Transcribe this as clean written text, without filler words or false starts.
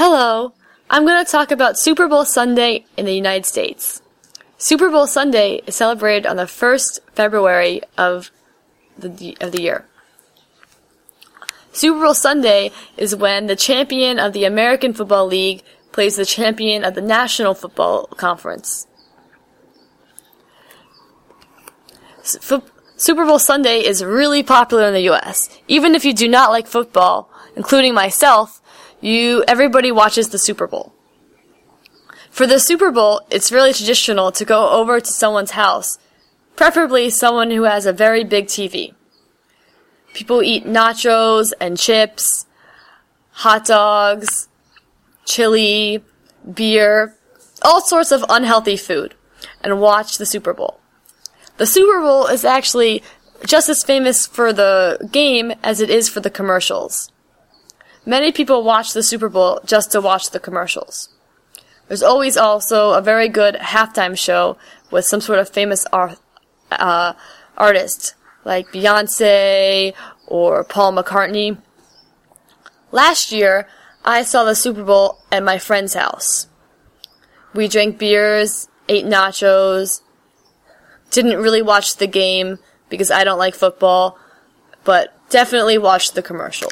Hello, I'm going to talk about Super Bowl Sunday in the United States. Super Bowl Sunday is celebrated on the 1st February of the year. Super Bowl Sunday is when the champion of the American Football League plays the champion of the National Football Conference. Super Bowl Sunday is really popular in the U.S. Even if you do not like football, including myself, everybody watches the Super Bowl. For the Super Bowl, it's really traditional to go over to someone's house, preferably someone who has a very big TV. People eat nachos and chips, hot dogs, chili, beer, all sorts of unhealthy food, and watch the Super Bowl. The Super Bowl is actually just as famous for the game as it is for the commercials. Many people watch the Super Bowl just to watch the commercials. There's always also a very good halftime show with some sort of famous artist, like Beyonce or Paul McCartney. Last year, I saw the Super Bowl at my friend's house. We drank beers, ate nachos, didn't really watch the game because I don't like football, but definitely watched the commercials.